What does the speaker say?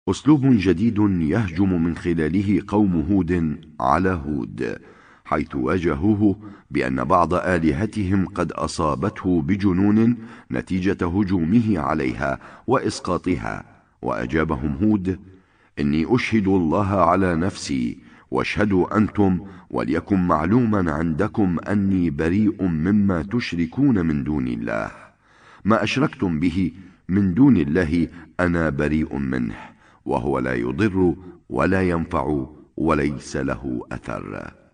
أسلوب جديد يهجم من خلاله قوم هود على هود، حيث واجهوه بأن بعض آلهتهم قد أصابته بجنون نتيجة هجومه عليها وإسقاطها. وأجابهم هود: إني أشهد الله على نفسي واشهدوا أنتم وليكن معلوما عندكم أني بريء مما تشركون من دون الله. ما أشركتم به من دون الله أنا بريء منه، وهو لا يضر ولا ينفع وليس له أثر.